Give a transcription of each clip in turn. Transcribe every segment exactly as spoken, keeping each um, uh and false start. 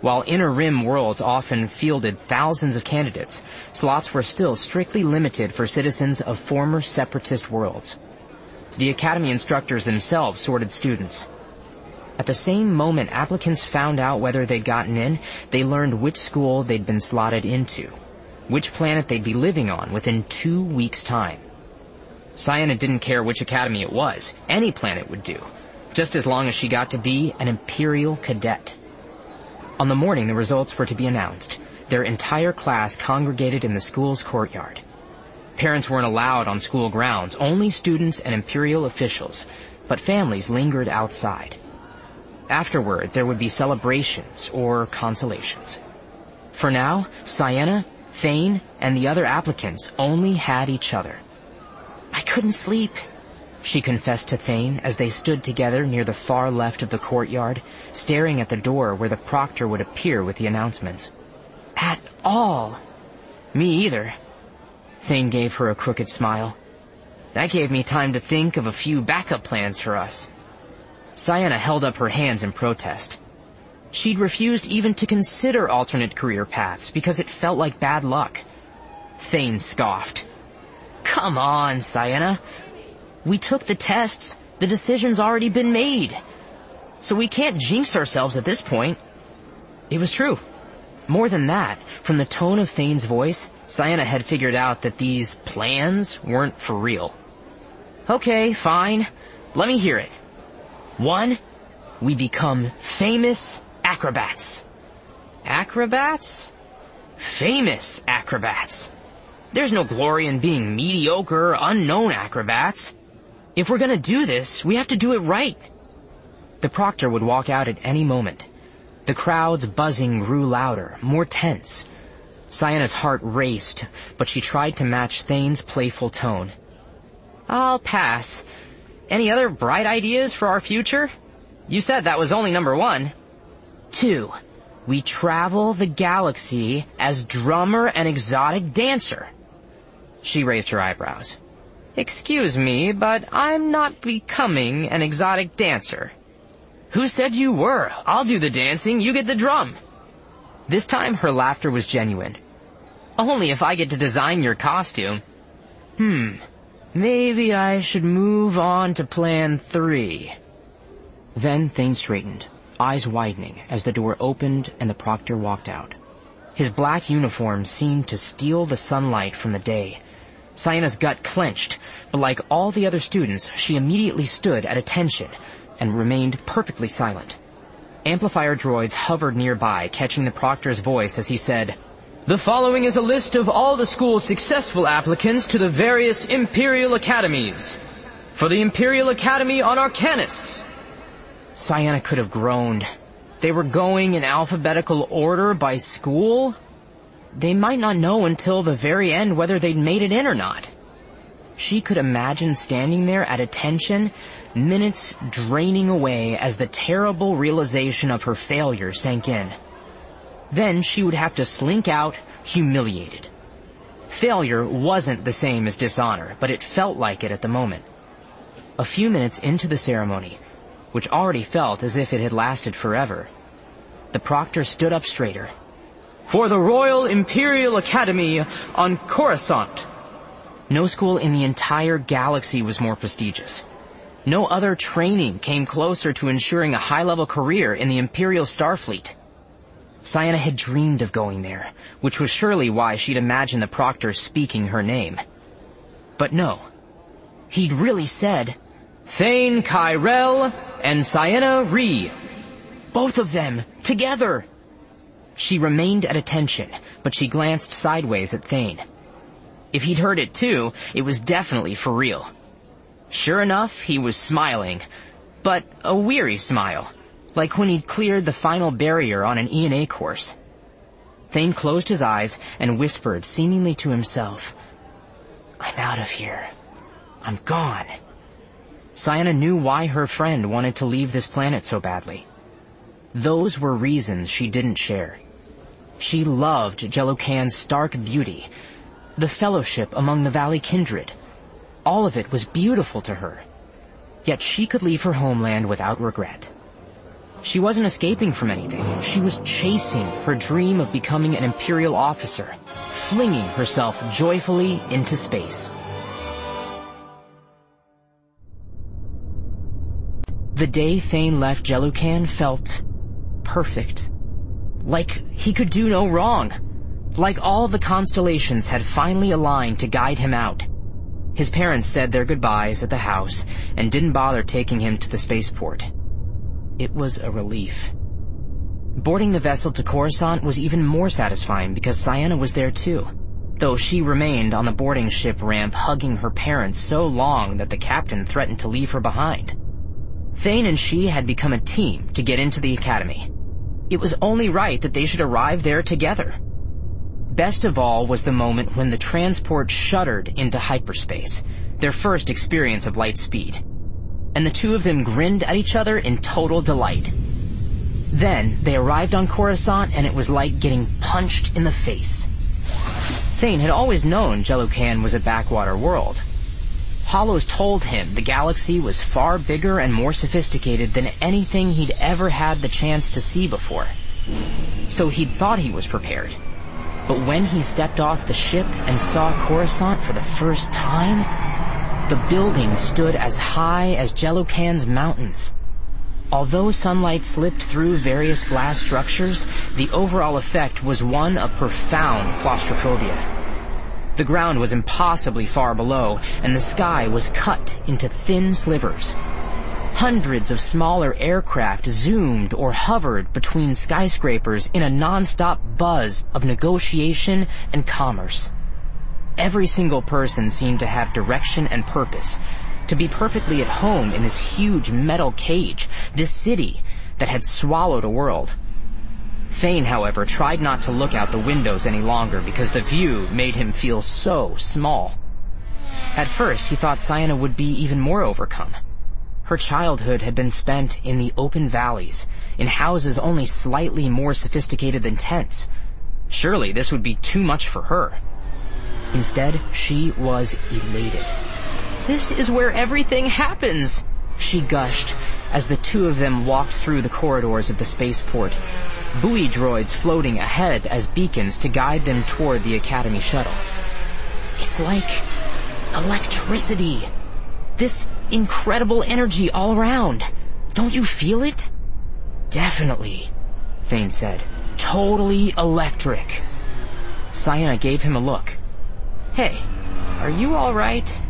While Inner Rim worlds often fielded thousands of candidates, slots were still strictly limited for citizens of former separatist worlds. The academy instructors themselves sorted students. At the same moment applicants found out whether they'd gotten in, they learned which school they'd been slotted into, which planet they'd be living on within two weeks' time. Sayana didn't care which academy it was. Any planet would do, just as long as she got to be an Imperial cadet. On the morning the results were to be announced, their entire class congregated in the school's courtyard. Parents weren't allowed on school grounds, only students and Imperial officials, but families lingered outside. Afterward, there would be celebrations or consolations. For now, Sayana, Thane, and the other applicants only had each other. "I couldn't sleep," she confessed to Thane as they stood together near the far left of the courtyard, staring at the door where the proctor would appear with the announcements. "At all." "Me either." Thane gave her a crooked smile. "That gave me time to think of a few backup plans for us." Sayana held up her hands in protest. She'd refused even to consider alternate career paths because it felt like bad luck. Thane scoffed. "Come on, Sayana. We took the tests. The decision's already been made. So we can't jinx ourselves at this point." It was true. More than that, from the tone of Thane's voice, Sayana had figured out that these plans weren't for real. "Okay, fine. Let me hear it. One, we become famous acrobats." Acrobats? Famous acrobats. There's no glory in being mediocre, unknown acrobats. If we're gonna do this, we have to do it right. The proctor would walk out at any moment. The crowd's buzzing grew louder, more tense. Sayana's heart raced, but she tried to match Thane's playful tone. "I'll pass. Any other bright ideas for our future? You said that was only number one." "Two, we travel the galaxy as drummer and exotic dancer." She raised her eyebrows. "Excuse me, but I'm not becoming an exotic dancer." "Who said you were? I'll do the dancing, you get the drum." This time her laughter was genuine. "Only if I get to design your costume." Hmm, maybe I should move on to plan three." Then Thane straightened, eyes widening as the door opened and the proctor walked out. His black uniform seemed to steal the sunlight from the day. Sayana's gut clenched, but like all the other students, she immediately stood at attention and remained perfectly silent. Amplifier droids hovered nearby, catching the proctor's voice as he said, "The following is a list of all the school's successful applicants to the various Imperial Academies. For the Imperial Academy on Arcanus." Sayana could have groaned. They were going in alphabetical order by school? They might not know until the very end whether they'd made it in or not. She could imagine standing there at attention, minutes draining away as the terrible realization of her failure sank in. Then she would have to slink out, humiliated. Failure wasn't the same as dishonor, but it felt like it at the moment. A few minutes into the ceremony, which already felt as if it had lasted forever, the proctor stood up straighter. "For the Royal Imperial Academy on Coruscant." No school in the entire galaxy was more prestigious. No other training came closer to ensuring a high-level career in the Imperial Starfleet. Sayana had dreamed of going there, which was surely why she'd imagined the proctor speaking her name. But no. He'd really said, "Thane Kyrell and Sayana Ree." Both of them, together. She remained at attention, but she glanced sideways at Thane. If he'd heard it too, it was definitely for real. Sure enough, he was smiling, but a weary smile, like when he'd cleared the final barrier on an E N A course. Thane closed his eyes and whispered, seemingly to himself, "I'm out of here. I'm gone." Sayana knew why her friend wanted to leave this planet so badly. Those were reasons she didn't share. She loved Jelocan's stark beauty, the fellowship among the Valley kindred. All of it was beautiful to her. Yet she could leave her homeland without regret. She wasn't escaping from anything. She was chasing her dream of becoming an Imperial officer, flinging herself joyfully into space. The day Thane left Jelucan felt perfect. Like he could do no wrong. Like all the constellations had finally aligned to guide him out. His parents said their goodbyes at the house and didn't bother taking him to the spaceport. It was a relief. Boarding the vessel to Coruscant was even more satisfying because Ciena was there too, though she remained on the boarding ship ramp hugging her parents so long that the captain threatened to leave her behind. Thane and she had become a team to get into the Academy. It was only right that they should arrive there together. Best of all was the moment when the transport shuddered into hyperspace, their first experience of light speed. And the two of them grinned at each other in total delight. Then they arrived on Coruscant and it was like getting punched in the face. Thane had always known Jelucan was a backwater world. Hollows told him the galaxy was far bigger and more sophisticated than anything he'd ever had the chance to see before. So he'd thought he was prepared. But when he stepped off the ship and saw Coruscant for the first time, the building stood as high as Jelucan's mountains. Although sunlight slipped through various glass structures, the overall effect was one of profound claustrophobia. The ground was impossibly far below, and the sky was cut into thin slivers. Hundreds of smaller aircraft zoomed or hovered between skyscrapers in a non-stop buzz of negotiation and commerce. Every single person seemed to have direction and purpose, to be perfectly at home in this huge metal cage, this city that had swallowed a world. Thane, however, tried not to look out the windows any longer because the view made him feel so small. At first, he thought Ciena would be even more overcome. Her childhood had been spent in the open valleys, in houses only slightly more sophisticated than tents. Surely this would be too much for her. Instead, she was elated. "This is where everything happens," she gushed as the two of them walked through the corridors of the spaceport, buoy droids floating ahead as beacons to guide them toward the Academy shuttle. "It's like electricity. This incredible energy all around. Don't you feel it?" "Definitely," Thane said. "Totally electric." Ciena gave him a look. "Hey, are you all right?"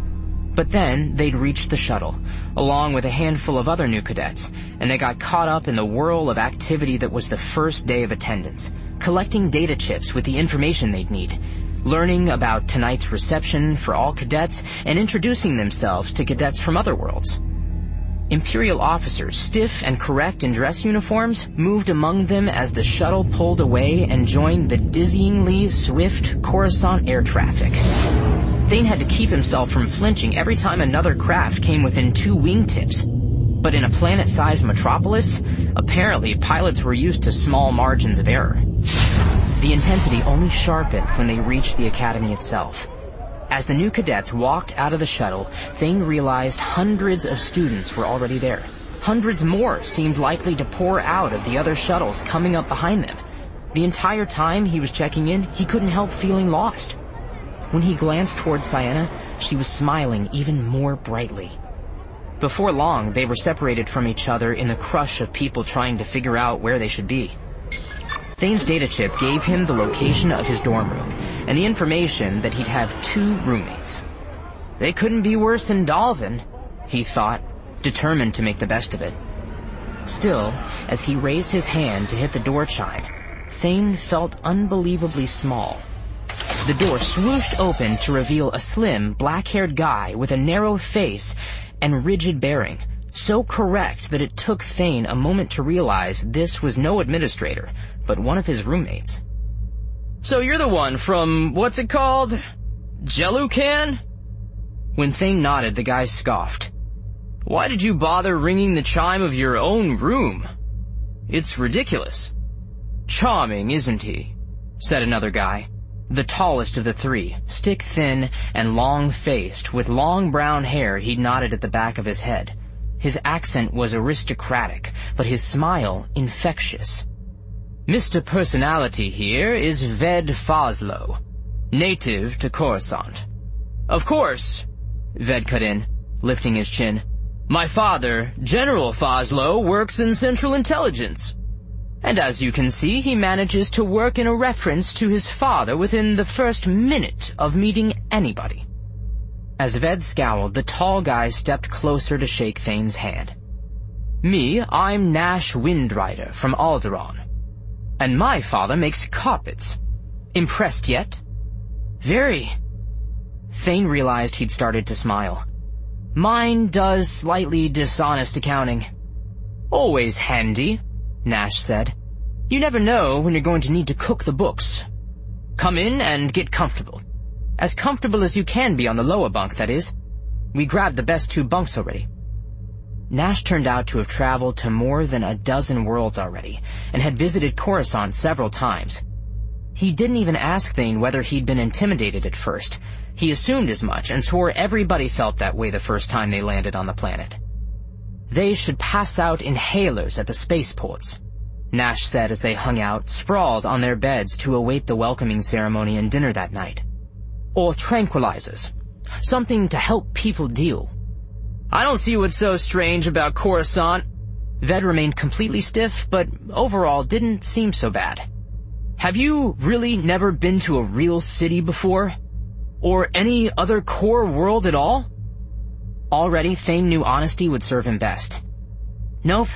But then they'd reached the shuttle, along with a handful of other new cadets, and they got caught up in the whirl of activity that was the first day of attendance, collecting data chips with the information they'd need, learning about tonight's reception for all cadets, and introducing themselves to cadets from other worlds. Imperial officers, stiff and correct in dress uniforms, moved among them as the shuttle pulled away and joined the dizzyingly swift Coruscant air traffic. Thane had to keep himself from flinching every time another craft came within two wingtips. But in a planet-sized metropolis, apparently pilots were used to small margins of error. The intensity only sharpened when they reached the Academy itself. As the new cadets walked out of the shuttle, Thane realized hundreds of students were already there. Hundreds more seemed likely to pour out of the other shuttles coming up behind them. The entire time he was checking in, he couldn't help feeling lost. When he glanced toward Ciena, she was smiling even more brightly. Before long, they were separated from each other in the crush of people trying to figure out where they should be. Thane's data chip gave him the location of his dorm room, and the information that he'd have two roommates. They couldn't be worse than Dalvin, he thought, determined to make the best of it. Still, as he raised his hand to hit the door chime, Thane felt unbelievably small. The door swooshed open to reveal a slim, black-haired guy with a narrow face and rigid bearing, so correct that it took Thane a moment to realize this was no administrator, but one of his roommates. "So you're the one from, what's it called? Jelucan?" When Thane nodded, the guy scoffed. "Why did you bother ringing the chime of your own room? It's ridiculous." "Charming, isn't he?" said another guy. The tallest of the three, stick-thin and long-faced, with long brown hair he knotted at the back of his head. His accent was aristocratic, but his smile infectious. "Mister Personality here is Ved Foslo, native to Coruscant." "Of course," Ved cut in, lifting his chin. "My father, General Foslo, works in Central Intelligence. And as you can see, he manages to work in a reference to his father within the first minute of meeting anybody." As Ved scowled, the tall guy stepped closer to shake Thane's hand. "Me, I'm Nash Windrider from Alderaan. And my father makes carpets. Impressed yet?" "Very." Thane realized he'd started to smile. "Mine does slightly dishonest accounting." "Always handy," Nash said. "You never know when you're going to need to cook the books. Come in and get comfortable. As comfortable as you can be on the lower bunk, that is. We grabbed the best two bunks already." Nash turned out to have traveled to more than a dozen worlds already, and had visited Coruscant several times. He didn't even ask Thane whether he'd been intimidated at first. He assumed as much, and swore everybody felt that way the first time they landed on the planet. "They should pass out inhalers at the spaceports," Nash said as they hung out, sprawled on their beds to await the welcoming ceremony and dinner that night. "Or tranquilizers. Something to help people deal." "I don't see what's so strange about Coruscant." Ved remained completely stiff, but overall didn't seem so bad. "Have you really never been to a real city before? Or any other core world at all?" Already, Thane knew honesty would serve him best. "Nope."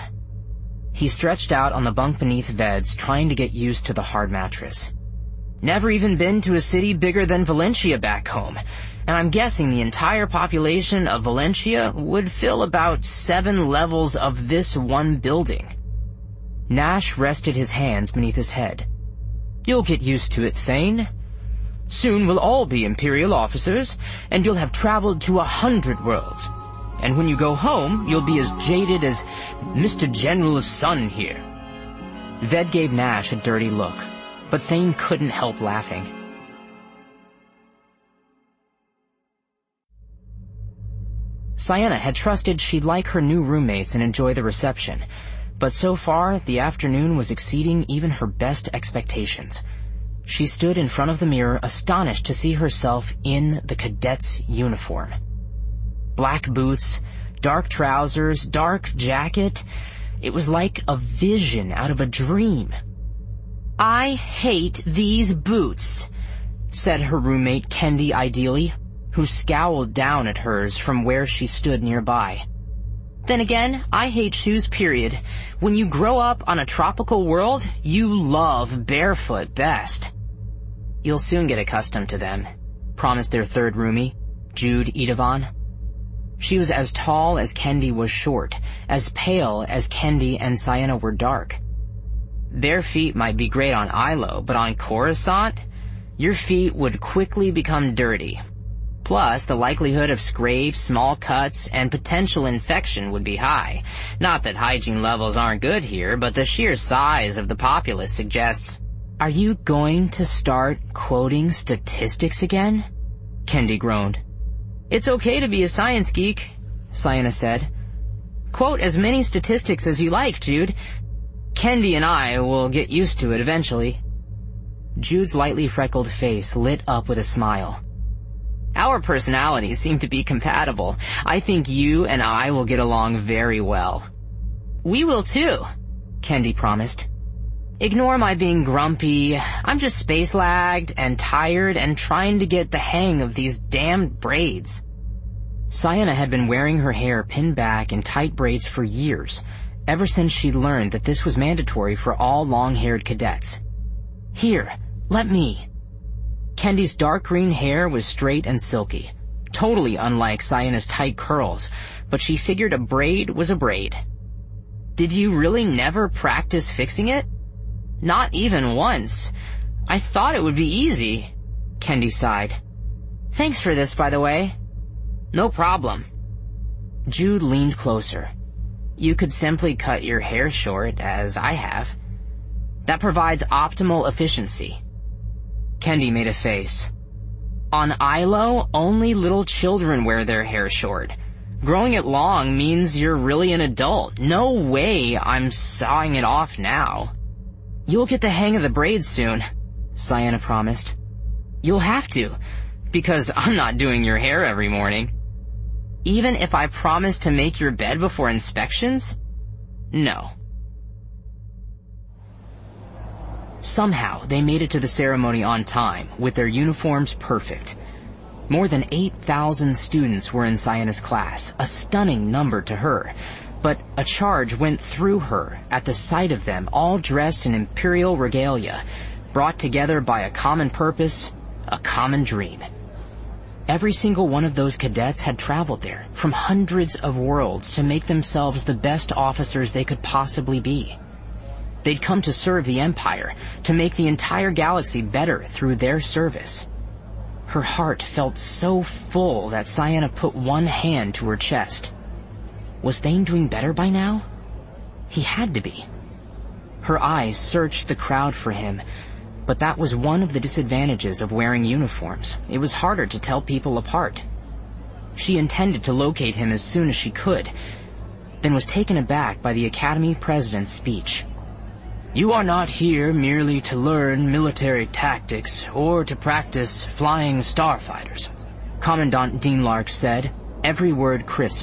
He stretched out on the bunk beneath Ved's, trying to get used to the hard mattress. "Never even been to a city bigger than Valencia back home, and I'm guessing the entire population of Valencia would fill about seven levels of this one building." Nash rested his hands beneath his head. "You'll get used to it, Thane. Soon we'll all be Imperial officers, and you'll have traveled to a hundred worlds. And when you go home, you'll be as jaded as Mister General's son here." Ved gave Nash a dirty look, but Thane couldn't help laughing. Ciena had trusted she'd like her new roommates and enjoy the reception, but so far the afternoon was exceeding even her best expectations. She stood in front of the mirror, astonished to see herself in the cadet's uniform. Black boots, dark trousers, dark jacket. It was like a vision out of a dream. "I hate these boots," said her roommate Kendi Ideally, who scowled down at hers from where she stood nearby. "Then again, I hate shoes, period. When you grow up on a tropical world, you love barefoot best." "You'll soon get accustomed to them," promised their third roomie, Jude Edavan. She was as tall as Kendi was short, as pale as Kendi and Ciena were dark. "Bare feet might be great on Ilo, but on Coruscant, your feet would quickly become dirty. Plus, the likelihood of scrapes, small cuts, and potential infection would be high. Not that hygiene levels aren't good here, but the sheer size of the populace suggests—" "Are you going to start quoting statistics again?" Kendi groaned. "It's okay to be a science geek," Ciena said. "Quote as many statistics as you like, Jude. Kendi and I will get used to it eventually." Jude's lightly freckled face lit up with a smile. "Our personalities seem to be compatible. I think you and I will get along very well." "We will too," Kendi promised. "Ignore my being grumpy. I'm just space-lagged and tired and trying to get the hang of these damned braids." Ciena had been wearing her hair pinned back in tight braids for years, ever since she'd learned that this was mandatory for all long-haired cadets. "Here, let me." Kendi's dark green hair was straight and silky, totally unlike Ciena's tight curls, but she figured a braid was a braid. "Did you really never practice fixing it?" "Not even once. I thought it would be easy," Kendi sighed. "Thanks for this, by the way." "No problem." Jude leaned closer. "You could simply cut your hair short, as I have. That provides optimal efficiency." Kendi made a face. "On Ilo, only little children wear their hair short. Growing it long means you're really an adult. No way I'm sawing it off now. You'll get the hang of the braids soon, Sienna promised. You'll have to, because I'm not doing your hair every morning. Even if I promise to make your bed before inspections? No. Somehow, they made it to the ceremony on time, with their uniforms perfect. More than eight thousand students were in Sienna's class, a stunning number to her. But a charge went through her at the sight of them, all dressed in imperial regalia, brought together by a common purpose, a common dream. Every single one of those cadets had traveled there, from hundreds of worlds, to make themselves the best officers they could possibly be. They'd come to serve the Empire, to make the entire galaxy better through their service. Her heart felt so full that Sienna put one hand to her chest. Was Thane doing better by now? He had to be. Her eyes searched the crowd for him, but that was one of the disadvantages of wearing uniforms. It was harder to tell people apart. She intended to locate him as soon as she could, then was taken aback by the Academy President's speech. You are not here merely to learn military tactics or to practice flying starfighters, Commandant Dean Lark said, every word crisp.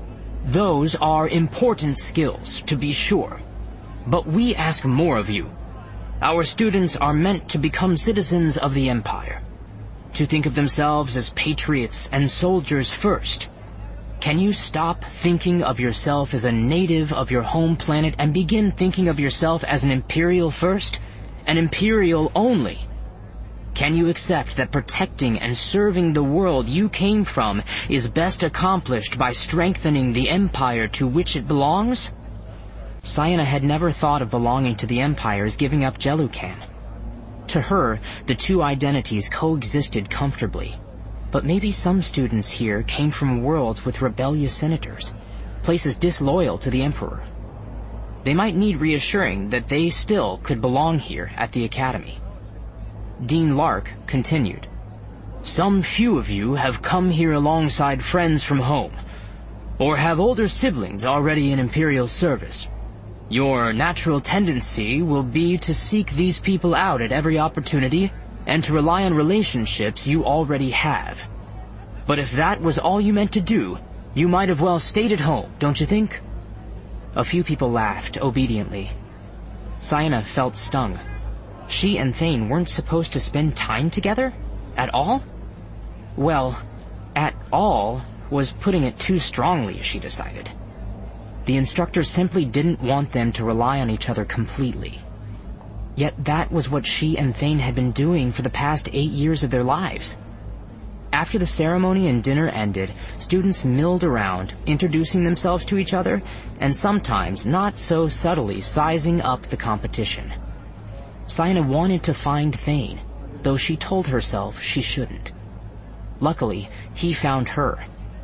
Those are important skills, to be sure, but we ask more of you. Our students are meant to become citizens of the Empire, to think of themselves as patriots and soldiers first. Can you stop thinking of yourself as a native of your home planet and begin thinking of yourself as an Imperial first, an Imperial only? Can you accept that protecting and serving the world you came from is best accomplished by strengthening the Empire to which it belongs? Sienna had never thought of belonging to the Empire as giving up Jellucan. To her, the two identities coexisted comfortably. But maybe some students here came from worlds with rebellious senators, places disloyal to the Emperor. They might need reassuring that they still could belong here at the Academy. Dean Lark continued. Some few of you have come here alongside friends from home, or have older siblings already in Imperial service. Your natural tendency will be to seek these people out at every opportunity and to rely on relationships you already have. But if that was all you meant to do, you might have well stayed at home, don't you think? A few people laughed obediently. Sienna felt stung. She and Thane weren't supposed to spend time together? At all? Well, at all was putting it too strongly, she decided. The instructor simply didn't want them to rely on each other completely. Yet that was what she and Thane had been doing for the past eight years of their lives. After the ceremony and dinner ended, students milled around, introducing themselves to each other, and sometimes, not so subtly, sizing up the competition. Sienna wanted to find Thane, though she told herself she shouldn't. Luckily, he found her.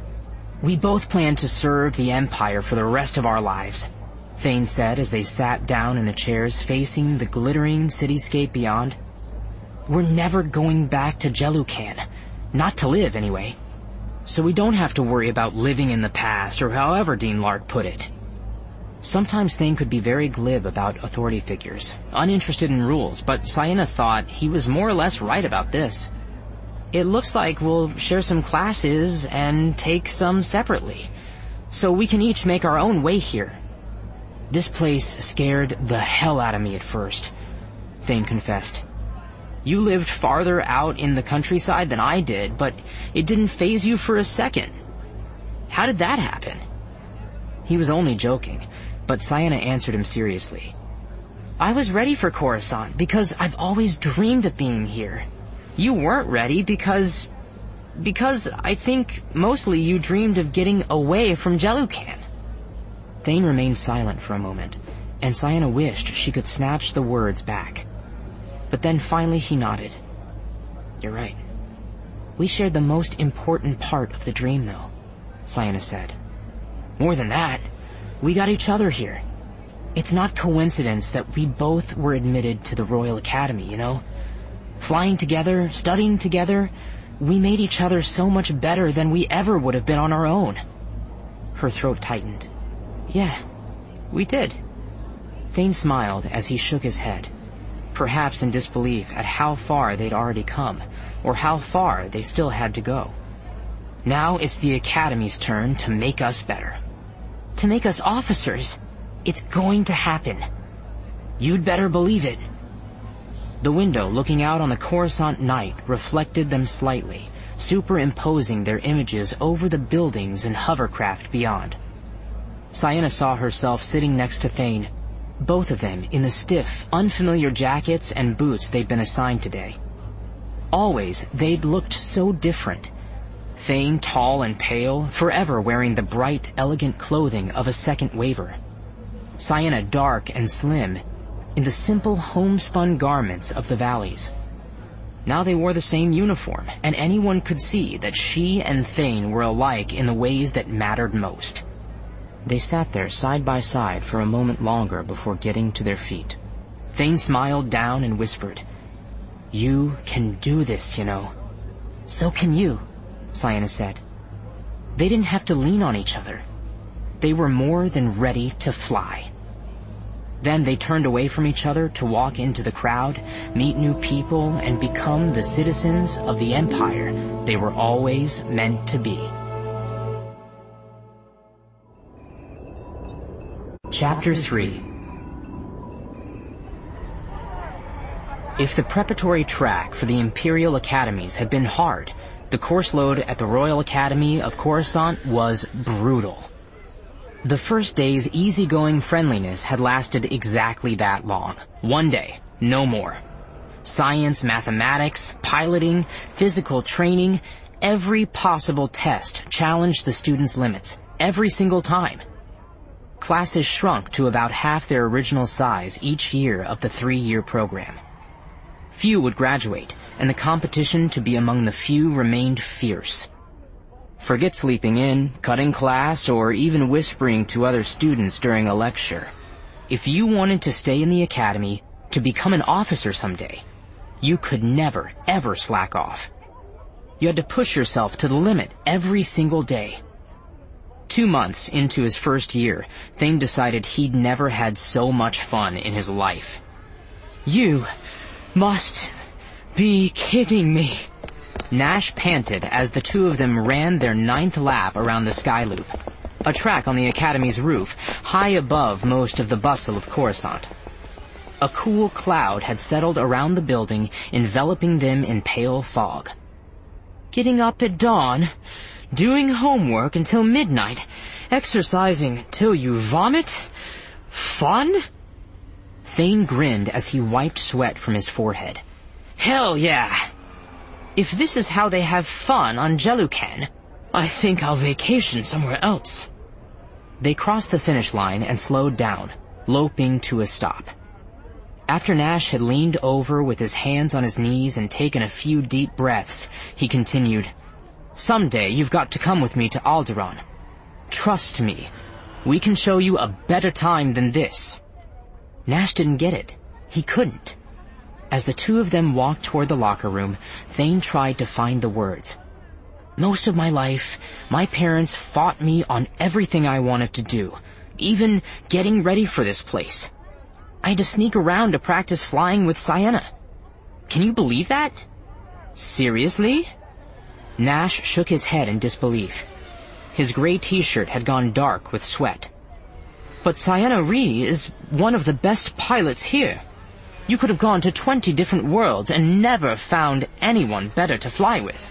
We both plan to serve the Empire for the rest of our lives, Thane said as they sat down in the chairs facing the glittering cityscape beyond. We're never going back to Jellucan. Not to live, anyway. So we don't have to worry about living in the past, or however Dean Lark put it. Sometimes Thane could be very glib about authority figures, uninterested in rules, but Sienna thought he was more or less right about this. It looks like we'll share some classes and take some separately, so we can each make our own way here. This place scared the hell out of me at first, Thane confessed. You lived farther out in the countryside than I did, but it didn't faze you for a second. How did that happen? He was only joking, but Sienna answered him seriously. I was ready for Coruscant because I've always dreamed of being here. You weren't ready because... because I think mostly you dreamed of getting away from Jellucan. Thane remained silent for a moment, and Sienna wished she could snatch the words back. But then finally he nodded. You're right. We shared the most important part of the dream, though, Sienna said. More than that, we got each other here. It's not coincidence that we both were admitted to the Royal Academy, you know? Flying together, studying together, we made each other so much better than we ever would have been on our own. Her throat tightened. Yeah, we did. Thane smiled as he shook his head, perhaps in disbelief at how far they'd already come, or how far they still had to go. Now it's the Academy's turn to make us better. To make us officers? It's going to happen. You'd better believe it. The window looking out on the Coruscant night reflected them slightly, superimposing their images over the buildings and hovercraft beyond. Ciena saw herself sitting next to Thane, both of them in the stiff, unfamiliar jackets and boots they'd been assigned today. Always, they'd looked so different. Thane tall and pale, forever wearing the bright, elegant clothing of a second waver. Ciena dark and slim, in the simple homespun garments of the valleys. Now they wore the same uniform, and anyone could see that she and Thane were alike in the ways that mattered most. They sat there side by side for a moment longer before getting to their feet. Thane smiled down and whispered, "You can do this, you know." "So can you," Ciena said. They didn't have to lean on each other. They were more than ready to fly. Then they turned away from each other to walk into the crowd, meet new people, and become the citizens of the Empire they were always meant to be. Chapter three. If the preparatory track for the Imperial Academies had been hard, the course load at the Royal Academy of Coruscant was brutal. The first day's easygoing friendliness had lasted exactly that long. One day, no more. Science, mathematics, piloting, physical training, every possible test challenged the students' limits, every single time. Classes shrunk to about half their original size each year of the three-year program. Few would graduate, and the competition to be among the few remained fierce. Forget sleeping in, cutting class, or even whispering to other students during a lecture. If you wanted to stay in the academy, to become an officer someday, you could never, ever slack off. You had to push yourself to the limit every single day. Two months into his first year, Thane decided he'd never had so much fun in his life. "You must be kidding me," Nash panted as the two of them ran their ninth lap around the Skyloop, a track on the Academy's roof, high above most of the bustle of Coruscant. A cool cloud had settled around the building, enveloping them in pale fog. "Getting up at dawn, doing homework until midnight, exercising till you vomit? Fun?" Thane grinned as he wiped sweat from his forehead. "Hell yeah! If this is how they have fun on Jelucan, I think I'll vacation somewhere else." They crossed the finish line and slowed down, loping to a stop. After Nash had leaned over with his hands on his knees and taken a few deep breaths, he continued, "Someday you've got to come with me to Alderaan. Trust me, we can show you a better time than this." Nash didn't get it. He couldn't. As the two of them walked toward the locker room, Thane tried to find the words. "Most of my life, my parents fought me on everything I wanted to do, even getting ready for this place. I had to sneak around to practice flying with Ciena. Can you believe that? Seriously?" Nash shook his head in disbelief. His gray t-shirt had gone dark with sweat. "But Ciena Ree is one of the best pilots here. You could have gone to twenty different worlds and never found anyone better to fly with."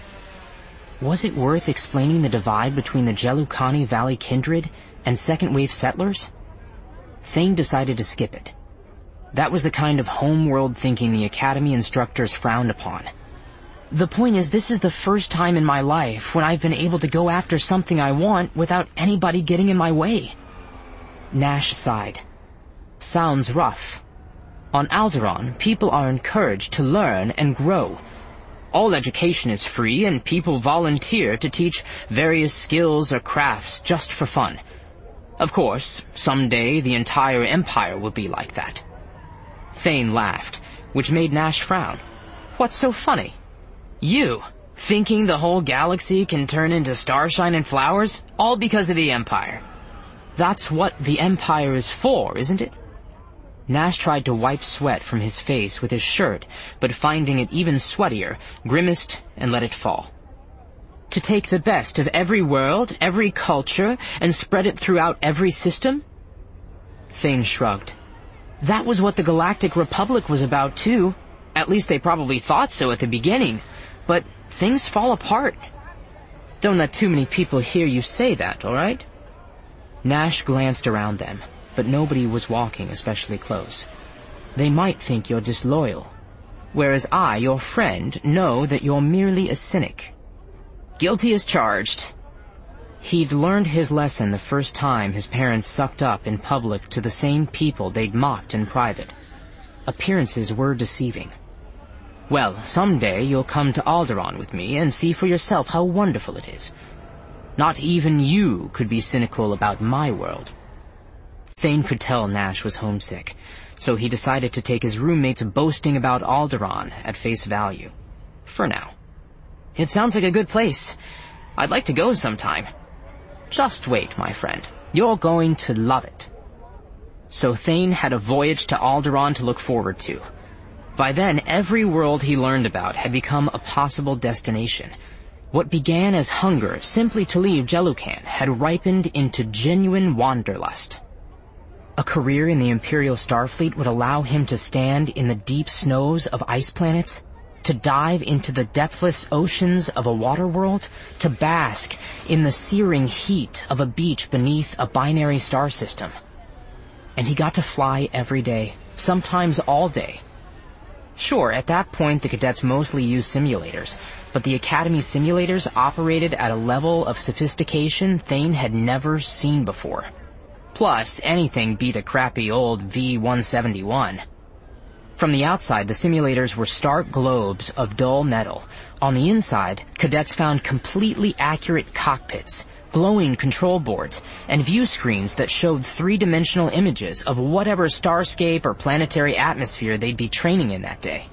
Was it worth explaining the divide between the Jellucani Valley kindred and second-wave settlers? Thane decided to skip it. That was the kind of home-world thinking the Academy instructors frowned upon. "The point is, this is the first time in my life when I've been able to go after something I want without anybody getting in my way." Nash sighed. "Sounds rough. On Alderaan, people are encouraged to learn and grow. All education is free, and people volunteer to teach various skills or crafts just for fun. Of course, someday the entire Empire will be like that." Thane laughed, which made Nash frown. "What's so funny? You, Thinking the whole galaxy can turn into starshine and flowers, all because of the Empire. That's what the Empire is for, isn't it? Nash tried to wipe sweat from his face with his shirt, but finding it even sweatier, grimaced and let it fall. To take the best of every world, every culture, and spread it throughout every system? Thane shrugged. That was what the Galactic Republic was about, too. At least they probably thought so at the beginning. But things fall apart. Don't let too many people hear you say that, all right? Nash glanced around them, but nobody was walking especially close. They might think you're disloyal, whereas I, your friend, know that you're merely a cynic. Guilty as charged. He'd learned his lesson the first time his parents sucked up in public to the same people they'd mocked in private. Appearances were deceiving. Well, someday you'll come to Alderaan with me and see for yourself how wonderful it is. Not even you could be cynical about my world. Thane could tell Nash was homesick, so he decided to take his roommate's boasting about Alderaan at face value. For now. It sounds like a good place. I'd like to go sometime. Just wait, my friend. You're going to love it. So Thane had a voyage to Alderaan to look forward to. By then, every world he learned about had become a possible destination. What began as hunger simply to leave Jelucan had ripened into genuine wanderlust. A career in the Imperial Starfleet would allow him to stand in the deep snows of ice planets, to dive into the depthless oceans of a water world, to bask in the searing heat of a beach beneath a binary star system. And he got to fly every day, sometimes all day. Sure, at that point the cadets mostly used simulators, but the Academy simulators operated at a level of sophistication Thane had never seen before. Plus, anything beat a crappy old V one seventy-one. From the outside, the simulators were stark globes of dull metal. On the inside, cadets found completely accurate cockpits, glowing control boards, and view screens that showed three-dimensional images of whatever starscape or planetary atmosphere they'd be training in that day.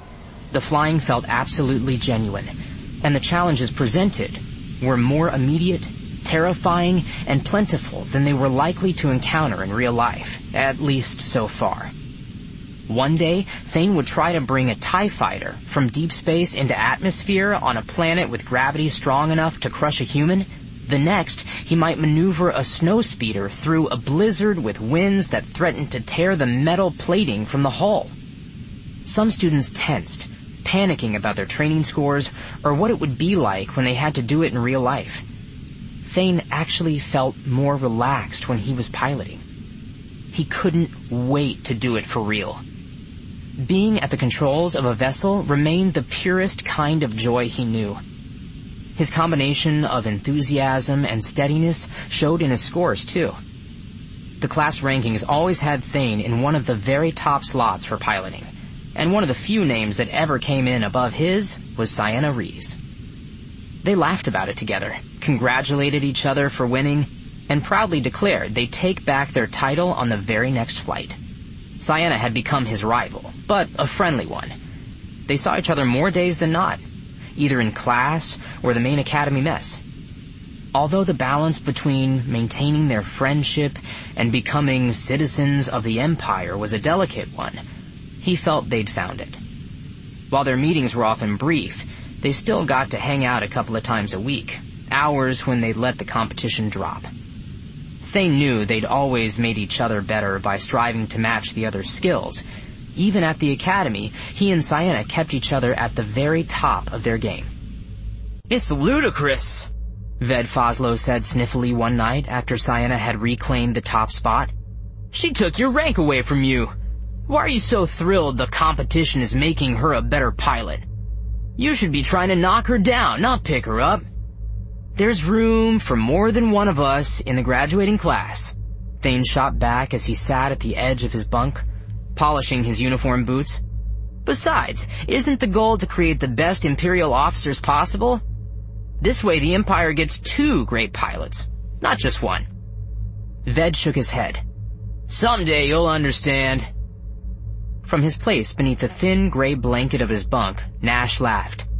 The flying felt absolutely genuine, and the challenges presented were more immediate, terrifying, and plentiful than they were likely to encounter in real life, at least so far. One day, Thane would try to bring a TIE fighter from deep space into atmosphere on a planet with gravity strong enough to crush a human. The next, he might maneuver a snowspeeder through a blizzard with winds that threatened to tear the metal plating from the hull. Some students tensed, panicking about their training scores or what it would be like when they had to do it in real life. Thane actually felt more relaxed when he was piloting. He couldn't wait to do it for real. Being at the controls of a vessel remained the purest kind of joy he knew. His combination of enthusiasm and steadiness showed in his scores, too. The class rankings always had Thane in one of the very top slots for piloting, and one of the few names that ever came in above his was Ciena Rees. They laughed about it together, congratulated each other for winning, and proudly declared they'd take back their title on the very next flight. Ciena had become his rival, but a friendly one. They saw each other more days than not, either in class or the main academy mess. Although the balance between maintaining their friendship and becoming citizens of the Empire was a delicate one, he felt they'd found it. While their meetings were often brief, they still got to hang out a couple of times a week, hours when they'd let the competition drop. Thane knew they'd always made each other better by striving to match the other's skills. Even at the academy, he and Ciena kept each other at the very top of their game. "It's ludicrous," Ved Foslo said sniffily one night after Ciena had reclaimed the top spot. "She took your rank away from you. Why are you so thrilled the competition is making her a better pilot? You should be trying to knock her down, not pick her up. There's room for more than one of us in the graduating class." Thane shot back as he sat at the edge of his bunk, polishing his uniform boots. "Besides, isn't the goal to create the best Imperial officers possible? This way the Empire gets two great pilots, not just one." Ved shook his head. "Someday you'll understand." From his place beneath the thin gray blanket of his bunk, Nash laughed.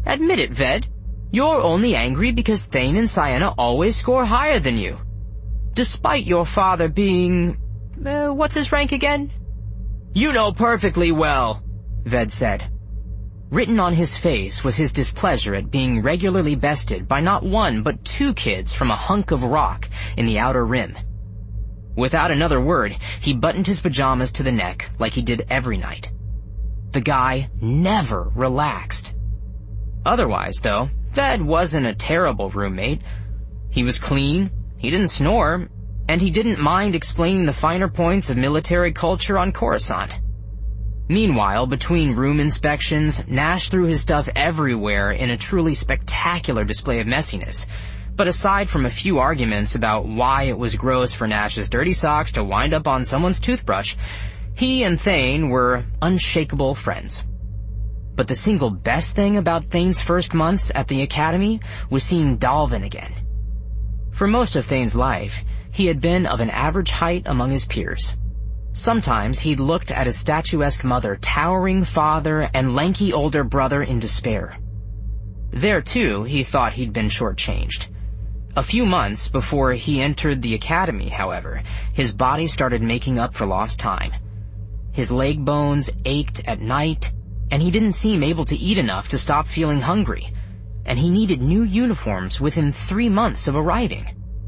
Admit it, Ved. You're only angry because Thane and Ciena always score higher than you. Despite your father being... Uh, what's his rank again? You know perfectly well, Ved said. Written on his face was his displeasure at being regularly bested by not one but two kids from a hunk of rock in the Outer Rim. Without another word, he buttoned his pajamas to the neck like he did every night. The guy never relaxed. Otherwise, though, Ved wasn't a terrible roommate. He was clean, he didn't snore, and he didn't mind explaining the finer points of military culture on Coruscant. Meanwhile, between room inspections, Nash threw his stuff everywhere in a truly spectacular display of messiness. But aside from a few arguments about why it was gross for Nash's dirty socks to wind up on someone's toothbrush, he and Thane were unshakable friends. But the single best thing about Thane's first months at the Academy was seeing Dalvin again. For most of Thane's life, he had been of an average height among his peers. Sometimes he'd looked at his statuesque mother, towering father, and lanky older brother in despair. There, too, he thought he'd been shortchanged. A few months before he entered the Academy, however, his body started making up for lost time. His leg bones ached at night, and he didn't seem able to eat enough to stop feeling hungry, and he needed new uniforms within three months of arriving.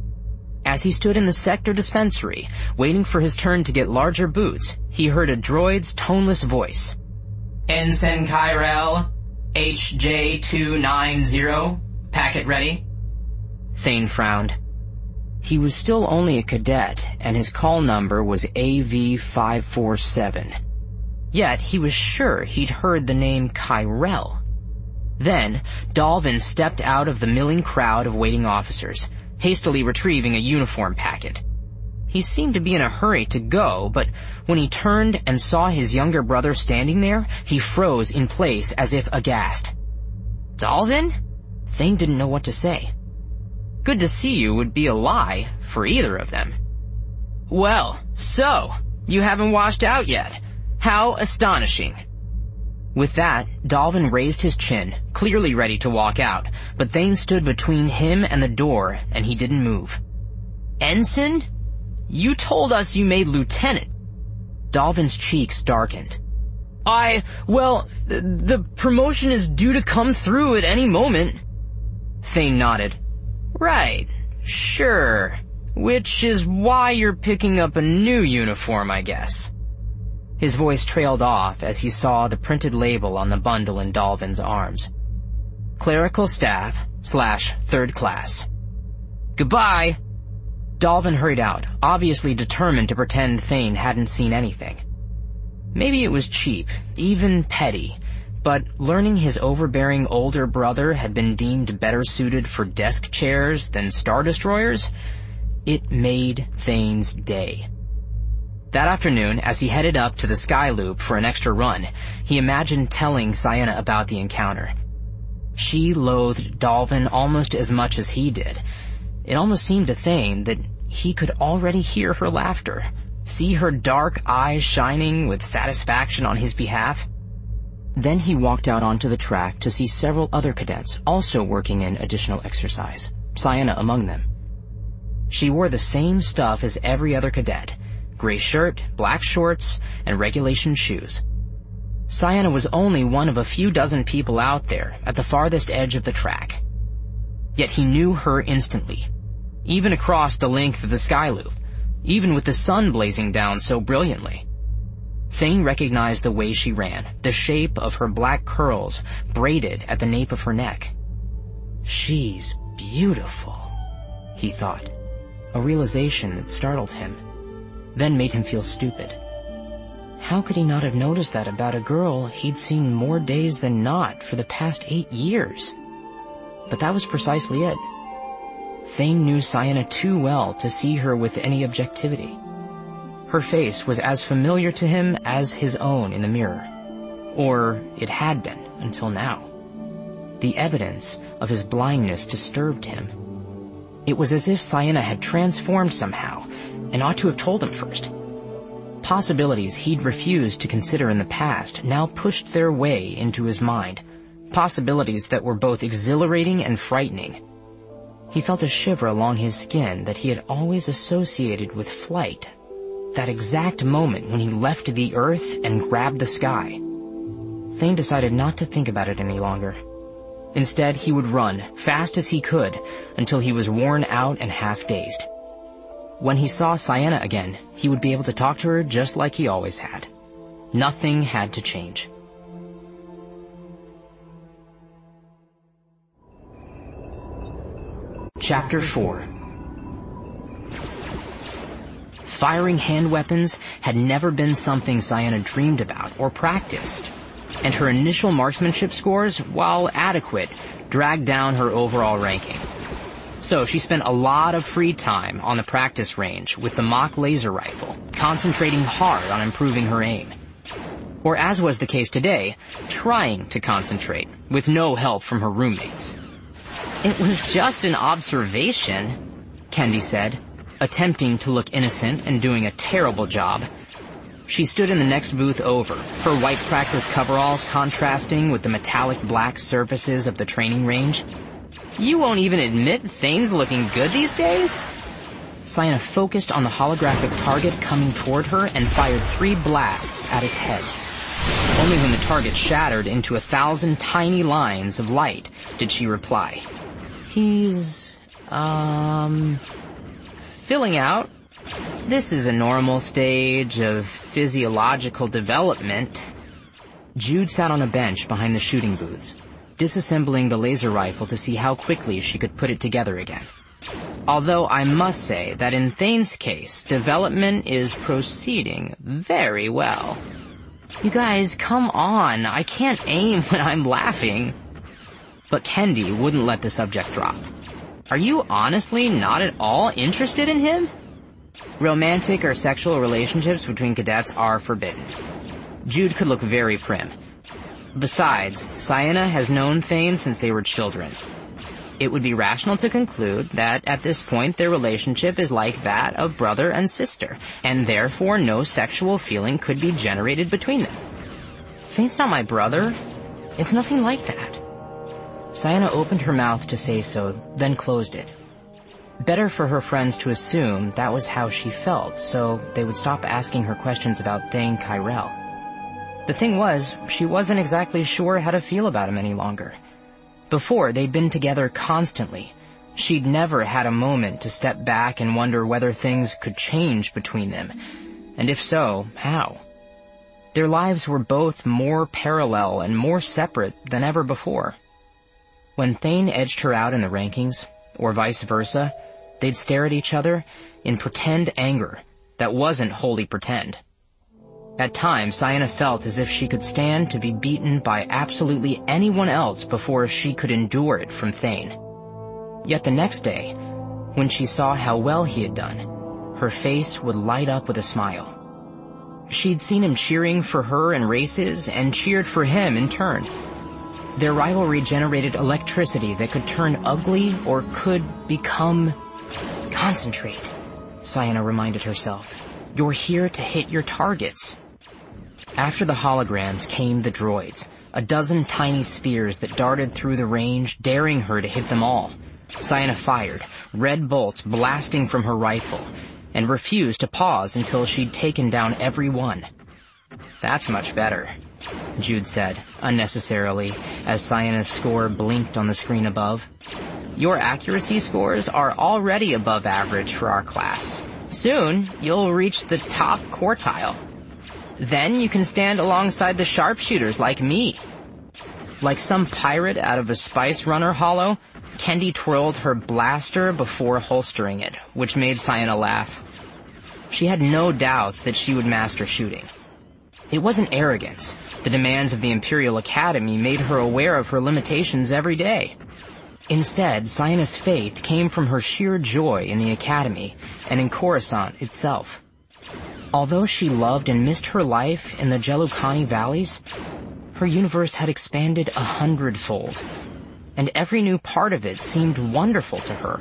As he stood in the sector dispensary, waiting for his turn to get larger boots, he heard a droid's toneless voice. Ensign Kyrell, H J two nine zero, packet ready? Thane frowned. He was still only a cadet, and his call number was A V five four seven. Yet he was sure he'd heard the name Kyrell. Then, Dalvin stepped out of the milling crowd of waiting officers, hastily retrieving a uniform packet. He seemed to be in a hurry to go, but when he turned and saw his younger brother standing there, he froze in place as if aghast. Dalvin? Thane didn't know what to say. Good to see you would be a lie for either of them. Well, so, you haven't washed out yet. How astonishing. With that, Dalvin raised his chin, clearly ready to walk out, but Thane stood between him and the door, and he didn't move. Ensign? You told us you made lieutenant. Dalvin's cheeks darkened. I, well, th- the promotion is due to come through at any moment. Thane nodded. Right, sure. Which is why you're picking up a new uniform, I guess. His voice trailed off as he saw the printed label on the bundle in Dalvin's arms. Clerical staff slash third class. Goodbye. Dalvin hurried out, obviously determined to pretend Thane hadn't seen anything. Maybe it was cheap, even petty, but learning his overbearing older brother had been deemed better suited for desk chairs than Star Destroyers, it made Thane's day. That afternoon, as he headed up to the Sky Loop for an extra run, he imagined telling Ciena about the encounter. She loathed Dalvin almost as much as he did. It almost seemed to Thane that he could already hear her laughter, see her dark eyes shining with satisfaction on his behalf. Then he walked out onto the track to see several other cadets also working in additional exercise, Ciena among them. She wore the same stuff as every other cadet, gray shirt, black shorts, and regulation shoes. Ciena was only one of a few dozen people out there at the farthest edge of the track. Yet he knew her instantly, even across the length of the Sky Loop, even with the sun blazing down so brilliantly. Thane recognized the way she ran, the shape of her black curls braided at the nape of her neck. She's beautiful, he thought, a realization that startled him, then made him feel stupid. How could he not have noticed that about a girl he'd seen more days than not for the past eight years? But that was precisely it. Thane knew Ciena too well to see her with any objectivity. Her face was as familiar to him as his own in the mirror. Or it had been until now. The evidence of his blindness disturbed him. It was as if Ciena had transformed somehow, and ought to have told him first. Possibilities he'd refused to consider in the past now pushed their way into his mind, possibilities that were both exhilarating and frightening. He felt a shiver along his skin that he had always associated with flight, that exact moment when he left the earth and grabbed the sky. Thane decided not to think about it any longer. Instead, he would run, fast as he could, until he was worn out and half-dazed. When he saw Ciena again, he would be able to talk to her just like he always had. Nothing had to change. Chapter four. Firing hand weapons had never been something Ciena dreamed about or practiced, and her initial marksmanship scores, while adequate, dragged down her overall ranking. So she spent a lot of free time on the practice range with the mock laser rifle, concentrating hard on improving her aim. Or as was the case today, trying to concentrate, with no help from her roommates. "It was just an observation," Kendi said, attempting to look innocent and doing a terrible job. She stood in the next booth over, her white practice coveralls contrasting with the metallic black surfaces of the training range. "You won't even admit Thane's looking good these days?" Ciena focused on the holographic target coming toward her and fired three blasts at its head. Only when the target shattered into a thousand tiny lines of light did she reply. "He's, um, filling out. This is a normal stage of physiological development." Jude sat on a bench behind the shooting booths, disassembling the laser rifle to see how quickly she could put it together again. Although I must say that in Thane's case, development is proceeding very well. "You guys, come on, I can't aim when I'm laughing." But Kendi wouldn't let the subject drop. "Are you honestly not at all interested in him?" Romantic or sexual relationships between cadets are forbidden. Jude could look very prim. Besides, Ciena has known Thane since they were children. It would be rational to conclude that at this point their relationship is like that of brother and sister, and therefore no sexual feeling could be generated between them. "Thane's not my brother. It's nothing like that." Ciena opened her mouth to say so, then closed it. Better for her friends to assume that was how she felt, so they would stop asking her questions about Thane Kyrell. The thing was, she wasn't exactly sure how to feel about him any longer. Before, they'd been together constantly. She'd never had a moment to step back and wonder whether things could change between them, and if so, how. Their lives were both more parallel and more separate than ever before. When Thane edged her out in the rankings, or vice versa, they'd stare at each other in pretend anger that wasn't wholly pretend. At times, Ciena felt as if she could stand to be beaten by absolutely anyone else before she could endure it from Thane. Yet the next day, when she saw how well he had done, her face would light up with a smile. She'd seen him cheering for her in races and cheered for him in turn. Their rivalry generated electricity that could turn ugly or could become... Concentrate, Ciena reminded herself. You're here to hit your targets. After the holograms came the droids, a dozen tiny spheres that darted through the range, daring her to hit them all. Ciena fired, red bolts blasting from her rifle, and refused to pause until she'd taken down every one. That's much better, Jude said, unnecessarily, as Ciena's score blinked on the screen above. Your accuracy scores are already above average for our class. Soon, you'll reach the top quartile. Then you can stand alongside the sharpshooters like me. Like some pirate out of a Spice Runner holo, Kendi twirled her blaster before holstering it, which made Ciena laugh. She had no doubts that she would master shooting. It wasn't arrogance. The demands of the Imperial Academy made her aware of her limitations every day. Instead, Ciena's faith came from her sheer joy in the Academy and in Coruscant itself. Although she loved and missed her life in the Jellucani valleys, her universe had expanded a hundredfold, and every new part of it seemed wonderful to her.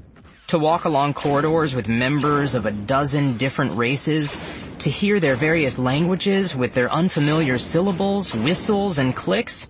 To walk along corridors with members of a dozen different races, to hear their various languages with their unfamiliar syllables, whistles, and clicks,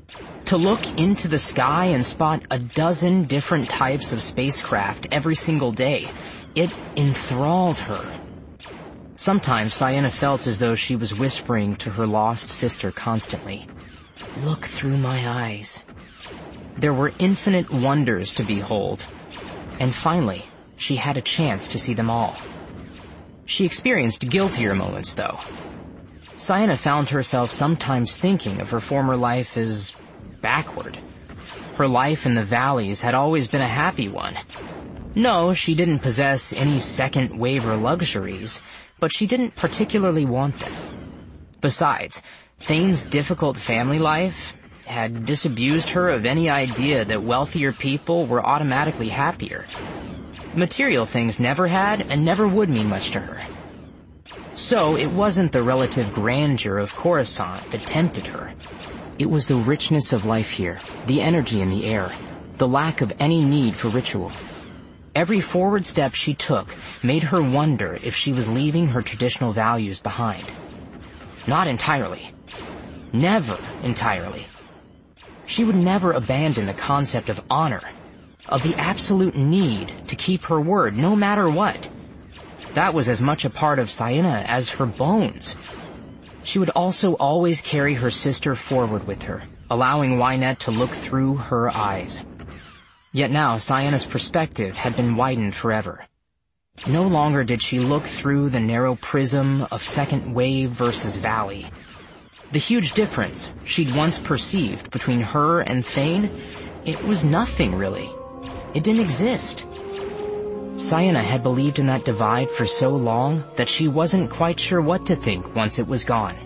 To look into the sky and spot a dozen different types of spacecraft every single day, it enthralled her. Sometimes Sienna felt as though she was whispering to her lost sister constantly, "Look through my eyes." There were infinite wonders to behold, and finally, she had a chance to see them all. She experienced guiltier moments, though. Sienna found herself sometimes thinking of her former life as backward. Her life in the valleys had always been a happy one. No, she didn't possess any second-waiver luxuries, but she didn't particularly want them. Besides, Thane's difficult family life had disabused her of any idea that wealthier people were automatically happier. Material things never had and never would mean much to her. So it wasn't the relative grandeur of Coruscant that tempted her. It was the richness of life here, the energy in the air, the lack of any need for ritual. Every forward step she took made her wonder if she was leaving her traditional values behind. Not entirely. Never entirely. She would never abandon the concept of honor, of the absolute need to keep her word no matter what. That was as much a part of Sienna as her bones. She would also always carry her sister forward with her, allowing Wynette to look through her eyes. Yet now Sienna's perspective had been widened forever. No longer did she look through the narrow prism of second wave versus valley. The huge difference she'd once perceived between her and Thane, it was nothing really. It didn't exist. Sienna had believed in that divide for so long that she wasn't quite sure what to think once it was gone.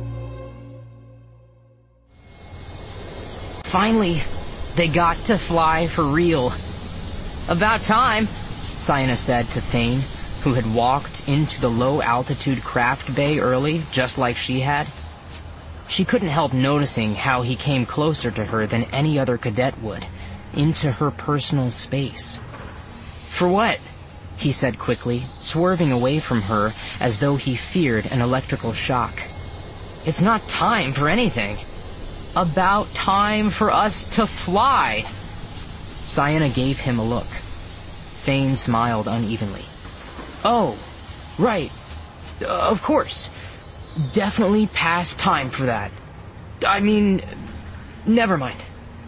Finally, they got to fly for real. "About time," Sienna said to Thane, who had walked into the low-altitude craft bay early, just like she had. She couldn't help noticing how he came closer to her than any other cadet would, into her personal space. "For what?" he said quickly, swerving away from her as though he feared an electrical shock. "It's not time for anything. About time for us to fly." Sienna gave him a look. Thane smiled unevenly. "Oh, right. Uh, of course. Definitely past time for that. I mean, never mind."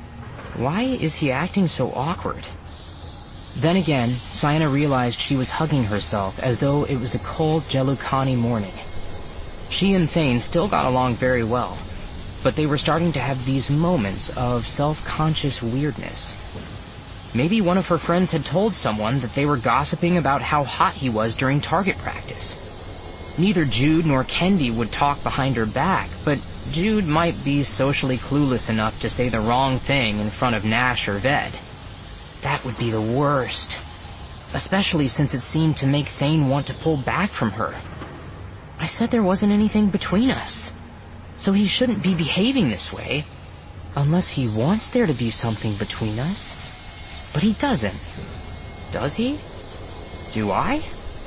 Why is he acting so awkward? Then again, Sienna realized she was hugging herself as though it was a cold Jellucani morning. She and Thane still got along very well, but they were starting to have these moments of self-conscious weirdness. Maybe one of her friends had told someone that they were gossiping about how hot he was during target practice. Neither Jude nor Kendi would talk behind her back, but Jude might be socially clueless enough to say the wrong thing in front of Nash or Ved. That would be the worst, especially since it seemed to make Thane want to pull back from her. "I said there wasn't anything between us, so he shouldn't be behaving this way, unless he wants there to be something between us. But he doesn't. Does he? Do I?"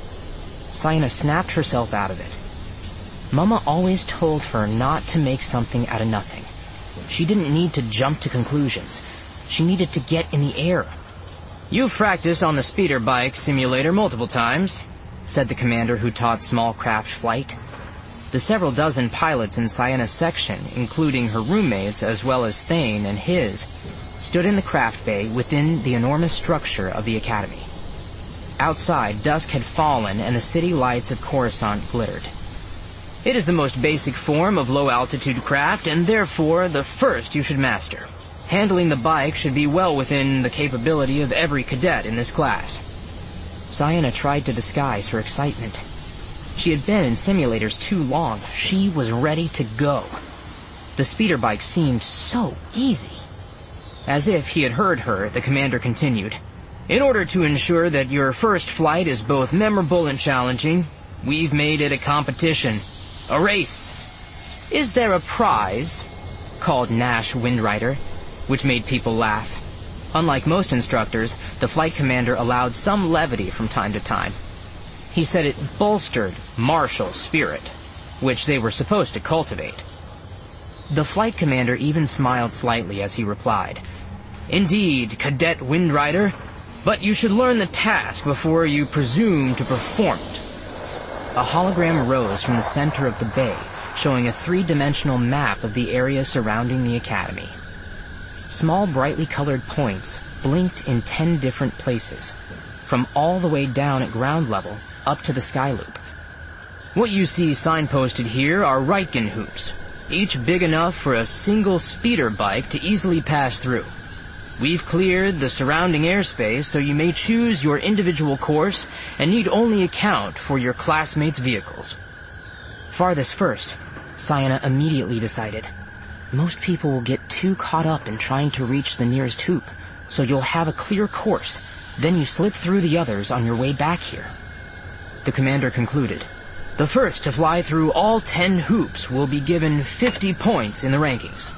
Sienna snapped herself out of it. Mama always told her not to make something out of nothing. She didn't need to jump to conclusions. She needed to get in the air. "You've practiced on the speeder bike simulator multiple times," said the commander who taught small craft flight. The several dozen pilots in Sienna's section, including her roommates as well as Thane and his, stood in the craft bay within the enormous structure of the academy. Outside, dusk had fallen and the city lights of Coruscant glittered. "It is the most basic form of low-altitude craft, and therefore the first you should master. Handling the bike should be well within the capability of every cadet in this class." Sienna tried to disguise her excitement. She had been in simulators too long. She was ready to go. The speeder bike seemed so easy. As if he had heard her, the commander continued, "In order to ensure that your first flight is both memorable and challenging, we've made it a competition, a race. Is there a prize?" called Nash Windrider, which made people laugh. Unlike most instructors, the flight commander allowed some levity from time to time. He said it bolstered martial spirit, which they were supposed to cultivate. The flight commander even smiled slightly as he replied, "Indeed, Cadet Windrider, but you should learn the task before you presume to perform it." A hologram rose from the center of the bay, showing a three-dimensional map of the area surrounding the academy. Small, brightly colored points blinked in ten different places, from all the way down at ground level up to the sky loop. What you see signposted here are Ryken hoops, each big enough for a single speeder bike to easily pass through. We've cleared the surrounding airspace so you may choose your individual course and need only account for your classmates' vehicles. Farthest first, Sayana immediately decided. Most people will get too caught up in trying to reach the nearest hoop, so you'll have a clear course, then you slip through the others on your way back here. The commander concluded, "The first to fly through all ten hoops will be given fifty points in the rankings."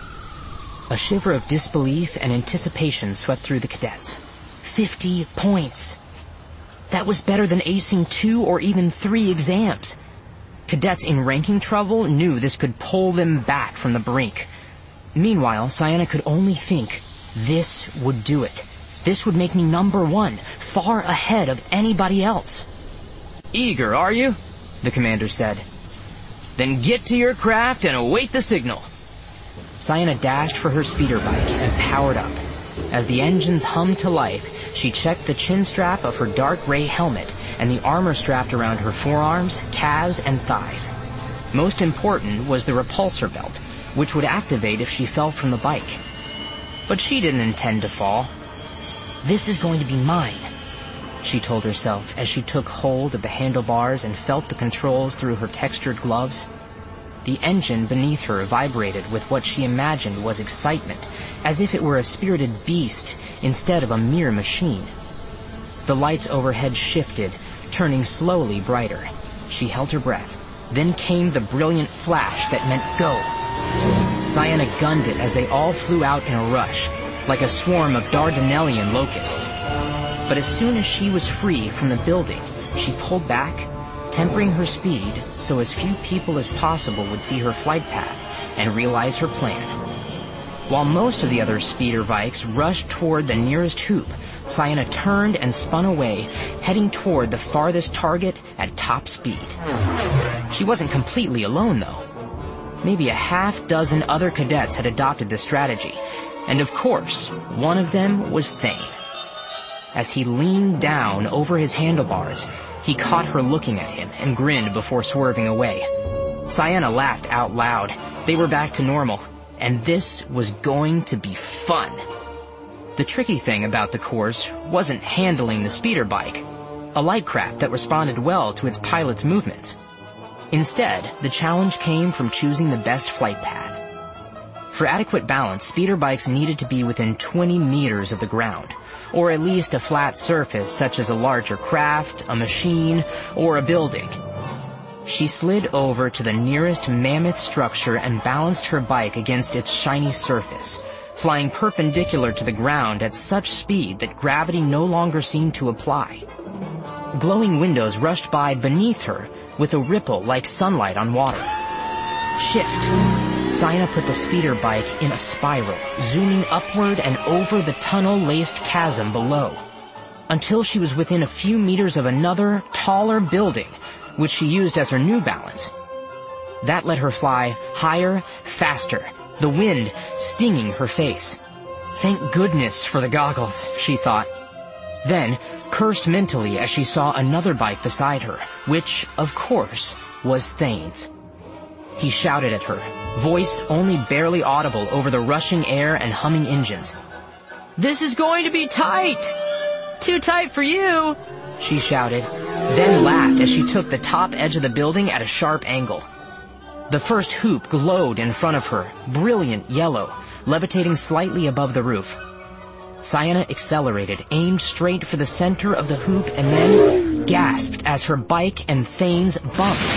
A shiver of disbelief and anticipation swept through the cadets. Fifty points! That was better than acing two or even three exams. Cadets in ranking trouble knew this could pull them back from the brink. Meanwhile, Sayana could only think, this would do it. This would make me number one, far ahead of anybody else. "Eager, are you?" the commander said. "Then get to your craft and await the signal." Sayana dashed for her speeder bike and powered up. As the engines hummed to life, she checked the chin strap of her dark gray helmet and the armor strapped around her forearms, calves, and thighs. Most important was the repulsor belt, which would activate if she fell from the bike. But she didn't intend to fall. "This is going to be mine," she told herself as she took hold of the handlebars and felt the controls through her textured gloves. The engine beneath her vibrated with what she imagined was excitement, as if it were a spirited beast instead of a mere machine. The lights overhead shifted, turning slowly brighter. She held her breath. Then came the brilliant flash that meant go. Sayana gunned it as they all flew out in a rush, like a swarm of Dardanellian locusts. But as soon as she was free from the building, she pulled back, tempering her speed so as few people as possible would see her flight path and realize her plan. While most of the other speeder bikes rushed toward the nearest hoop, Sayana turned and spun away, heading toward the farthest target at top speed. She wasn't completely alone, though. Maybe a half dozen other cadets had adopted this strategy, and of course, one of them was Thane. As he leaned down over his handlebars, he caught her looking at him and grinned before swerving away. Sayana laughed out loud. They were back to normal, and this was going to be fun. The tricky thing about the course wasn't handling the speeder bike, a light craft that responded well to its pilot's movements. Instead, the challenge came from choosing the best flight path. For adequate balance, speeder bikes needed to be within twenty meters of the ground, or at least a flat surface such as a larger craft, a machine, or a building. She slid over to the nearest mammoth structure and balanced her bike against its shiny surface, flying perpendicular to the ground at such speed that gravity no longer seemed to apply. Glowing windows rushed by beneath her with a ripple like sunlight on water. Shift. Sayana put the speeder bike in a spiral, zooming upward and over the tunnel-laced chasm below, until she was within a few meters of another, taller building, which she used as her new balance. That let her fly higher, faster, the wind stinging her face. Thank goodness for the goggles, she thought. Then, cursed mentally as she saw another bike beside her, which, of course, was Thane's. He shouted at her, voice only barely audible over the rushing air and humming engines. "This is going to be tight! Too tight for you!" she shouted, then laughed as she took the top edge of the building at a sharp angle. The first hoop glowed in front of her, brilliant yellow, levitating slightly above the roof. Sayana accelerated, aimed straight for the center of the hoop, and then gasped as her bike and Thane's bumped.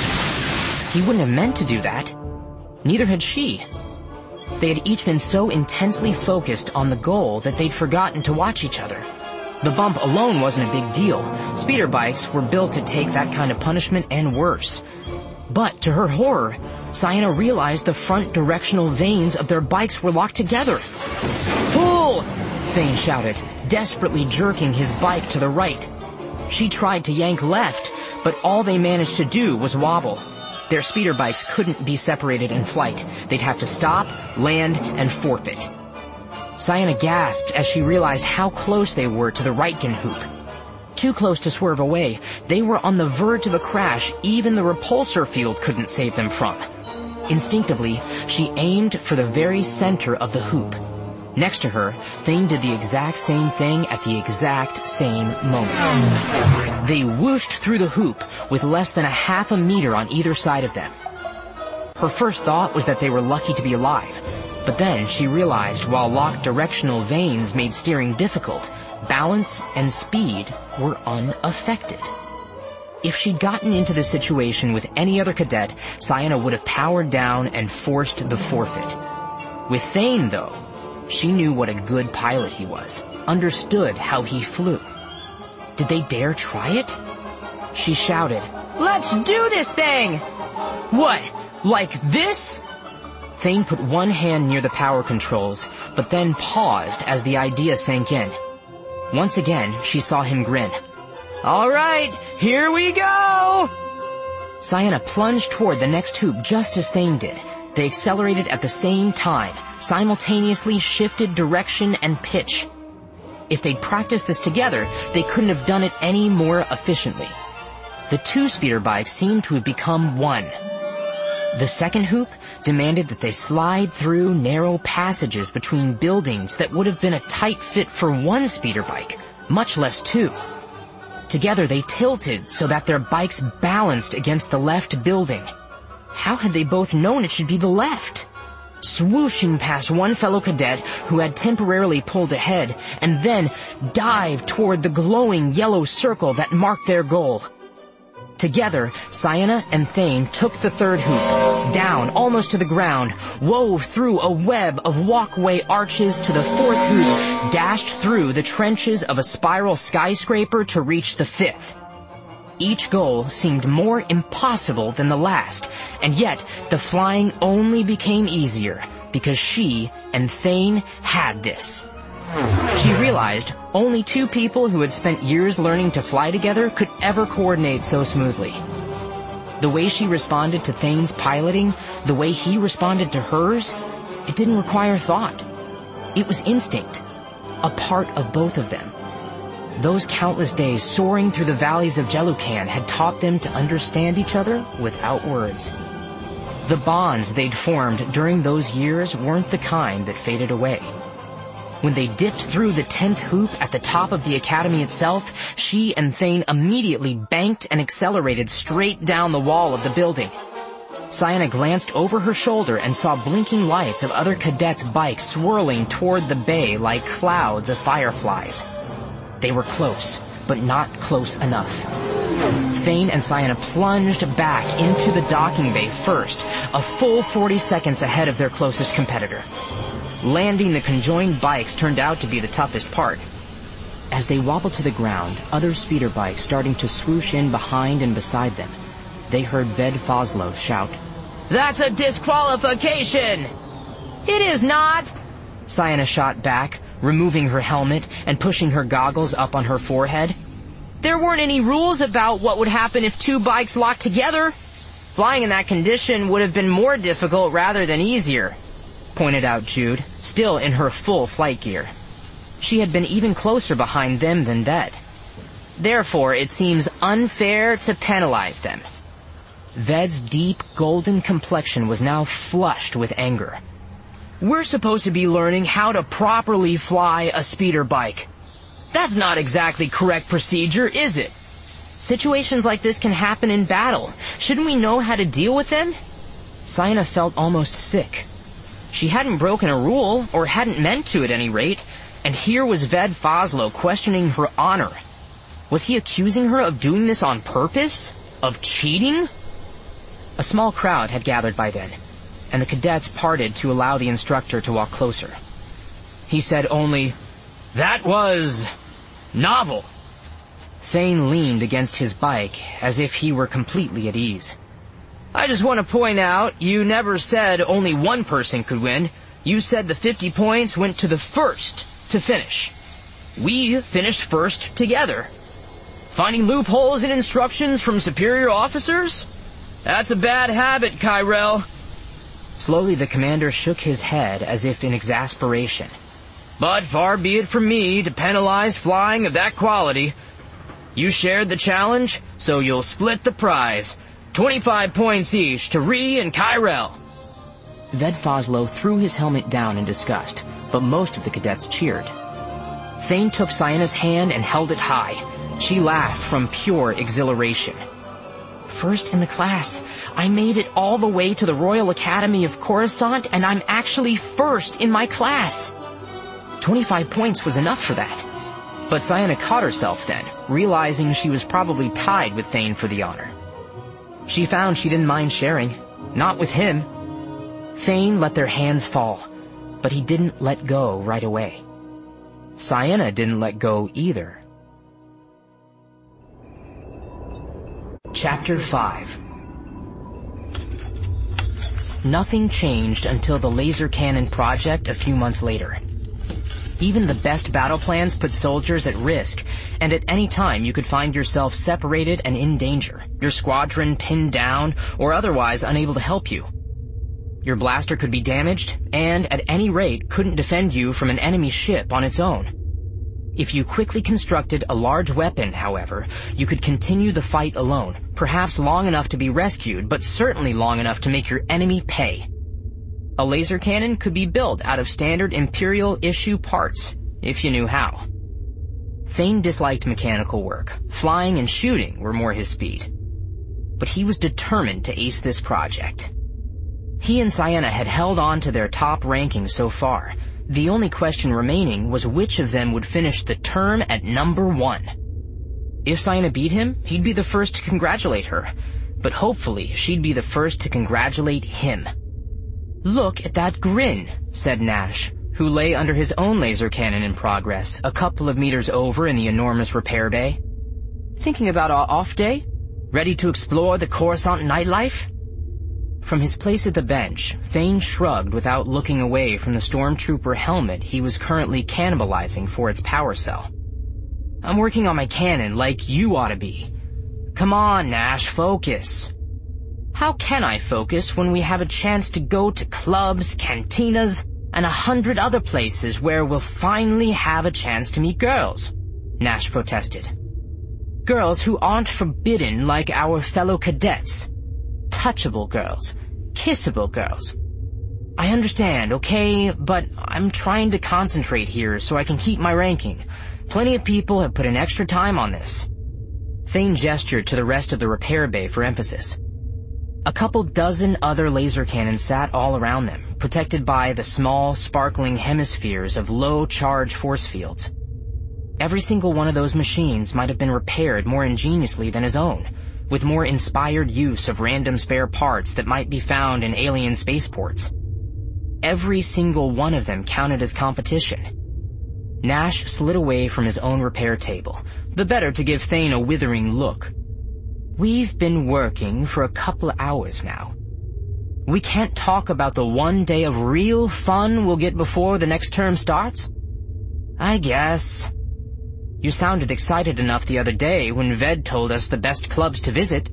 He wouldn't have meant to do that. Neither had she. They had each been so intensely focused on the goal that they'd forgotten to watch each other. The bump alone wasn't a big deal. Speeder bikes were built to take that kind of punishment and worse. But to her horror, Sayana realized the front directional vanes of their bikes were locked together. "Pull!" Thane shouted, desperately jerking his bike to the right. She tried to yank left, but all they managed to do was wobble. Their speeder bikes couldn't be separated in flight. They'd have to stop, land, and forfeit. Sayana gasped as she realized how close they were to the Reitgen hoop. Too close to swerve away, they were on the verge of a crash even the repulsor field couldn't save them from. Instinctively, she aimed for the very center of the hoop. Next to her, Thane did the exact same thing at the exact same moment. They whooshed through the hoop with less than a half a meter on either side of them. Her first thought was that they were lucky to be alive, but then she realized while locked directional vanes made steering difficult, balance and speed were unaffected. If she'd gotten into the situation with any other cadet, Sayana would have powered down and forced the forfeit. With Thane, though, she knew what a good pilot he was, understood how he flew. Did they dare try it? She shouted, "Let's do this thing!" "What, like this?" Thane put one hand near the power controls, but then paused as the idea sank in. Once again, she saw him grin. "All right, here we go!" Sayana plunged toward the next hoop just as Thane did. They accelerated at the same time, simultaneously shifted direction and pitch. If they'd practiced this together, they couldn't have done it any more efficiently. The two speeder bikes seemed to have become one. The second hoop demanded that they slide through narrow passages between buildings that would have been a tight fit for one speeder bike, much less two. Together they tilted so that their bikes balanced against the left building. How had they both known it should be the left? Swooshing past one fellow cadet who had temporarily pulled ahead, and then dived toward the glowing yellow circle that marked their goal. Together, Sayana and Thane took the third hoop, down almost to the ground, wove through a web of walkway arches to the fourth hoop, dashed through the trenches of a spiral skyscraper to reach the fifth. Each goal seemed more impossible than the last, and yet the flying only became easier because she and Thane had this. She realized only two people who had spent years learning to fly together could ever coordinate so smoothly. The way she responded to Thane's piloting, the way he responded to hers, it didn't require thought. It was instinct, a part of both of them. Those countless days soaring through the valleys of Jelucan had taught them to understand each other without words. The bonds they'd formed during those years weren't the kind that faded away. When they dipped through the tenth hoop at the top of the academy itself, she and Thane immediately banked and accelerated straight down the wall of the building. Sayana glanced over her shoulder and saw blinking lights of other cadets' bikes swirling toward the bay like clouds of fireflies. They were close, but not close enough. Thane and Sayana plunged back into the docking bay first, a full forty seconds ahead of their closest competitor. Landing the conjoined bikes turned out to be the toughest part. As they wobbled to the ground, other speeder bikes starting to swoosh in behind and beside them, they heard Ved Foslo shout, "That's a disqualification!" "It is not!" Sayana shot back, removing her helmet and pushing her goggles up on her forehead. "There weren't any rules about what would happen if two bikes locked together. Flying in that condition would have been more difficult rather than easier," pointed out Jude, still in her full flight gear. She had been even closer behind them than Ved. "Therefore, it seems unfair to penalize them." Ved's deep golden complexion was now flushed with anger. "We're supposed to be learning how to properly fly a speeder bike. That's not exactly correct procedure, is it? Situations like this can happen in battle. Shouldn't we know how to deal with them?" Sayana felt almost sick. She hadn't broken a rule, or hadn't meant to at any rate, and here was Ved Foslo questioning her honor. Was he accusing her of doing this on purpose? Of cheating? A small crowd had gathered by then, and the cadets parted to allow the instructor to walk closer. He said only, "That was novel." Thane leaned against his bike as if he were completely at ease. I just want to point out, you never said only one person could win. You said the fifty points went to the first to finish. We finished first together. Finding loopholes in instructions from superior officers? That's a bad habit, Kyrell. Slowly the commander shook his head as if in exasperation. But far be it from me to penalize flying of that quality. You shared the challenge, so you'll split the prize. Twenty-five points each to Ree and Kyrell. Ved Foslo threw his helmet down in disgust, but most of the cadets cheered. Thane took Ciena's hand and held it high. She laughed from pure exhilaration. First in the class. I made it all the way to the Royal Academy of Coruscant, and I'm actually first in my class. Twenty-five points was enough for that. But Ciena caught herself then, realizing she was probably tied with Thane for the honor. She found she didn't mind sharing. Not with him. Thane let their hands fall, but he didn't let go right away. Ciena didn't let go either. Chapter five. Nothing changed until the laser cannon project a few months later. Even the best battle plans put soldiers at risk, and at any time you could find yourself separated and in danger, your squadron pinned down, or otherwise unable to help you. Your blaster could be damaged, and at any rate couldn't defend you from an enemy ship on its own. If you quickly constructed a large weapon, however, you could continue the fight alone, perhaps long enough to be rescued, but certainly long enough to make your enemy pay. A laser cannon could be built out of standard Imperial issue parts, if you knew how. Thane disliked mechanical work. Flying and shooting were more his speed. But he was determined to ace this project. He and Ciena had held on to their top ranking so far. The only question remaining was which of them would finish the term at number one. If Ciena beat him, he'd be the first to congratulate her, but hopefully she'd be the first to congratulate him. Look at that grin, said Nash, who lay under his own laser cannon in progress, a couple of meters over in the enormous repair bay. Thinking about our off day? Ready to explore the Coruscant nightlife? From his place at the bench, Thane shrugged without looking away from the stormtrooper helmet he was currently cannibalizing for its power cell. I'm working on my cannon like you ought to be. Come on, Nash, focus. How can I focus when we have a chance to go to clubs, cantinas, and a hundred other places where we'll finally have a chance to meet girls? Nash protested. Girls who aren't forbidden like our fellow cadets. Touchable girls. Kissable girls. I understand, okay, but I'm trying to concentrate here so I can keep my ranking. Plenty of people have put in extra time on this. Thane gestured to the rest of the repair bay for emphasis. A couple dozen other laser cannons sat all around them, protected by the small, sparkling hemispheres of low-charge force fields. Every single one of those machines might have been repaired more ingeniously than his own, with more inspired use of random spare parts that might be found in alien spaceports. Every single one of them counted as competition. Nash slid away from his own repair table, the better to give Thane a withering look. We've been working for a couple hours now. We can't talk about the one day of real fun we'll get before the next term starts? I guess. You sounded excited enough the other day when Ved told us the best clubs to visit.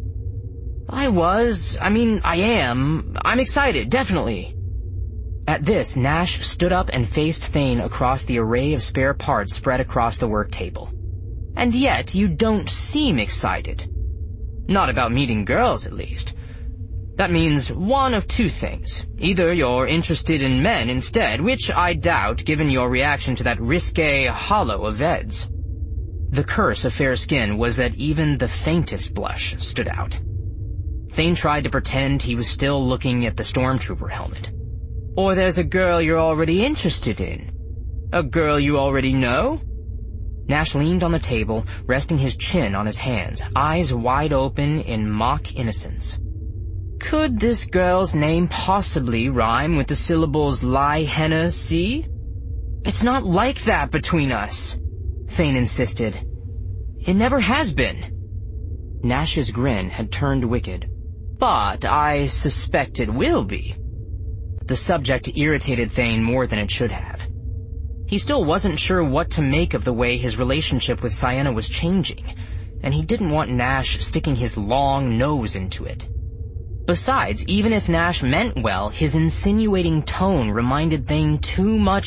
I was. I mean, I am. I'm excited, definitely. At this, Nash stood up and faced Thane across the array of spare parts spread across the work table. And yet, you don't seem excited. Not about meeting girls, at least. That means one of two things. Either you're interested in men instead, which I doubt given your reaction to that risque hollow of Ved's. The curse of fair skin was that even the faintest blush stood out. Thane tried to pretend he was still looking at the stormtrooper helmet. Or there's a girl you're already interested in. A girl you already know? Nash leaned on the table, resting his chin on his hands, eyes wide open in mock innocence. Could this girl's name possibly rhyme with the syllables Lie Henna See? It's not like that between us, Thane insisted. It never has been. Nash's grin had turned wicked. but I suspect it will be." The subject irritated Thane more than it should have. He still wasn't sure what to make of the way his relationship with Sienna was changing, and he didn't want Nash sticking his long nose into it. Besides, even if Nash meant well, his insinuating tone reminded Thane too much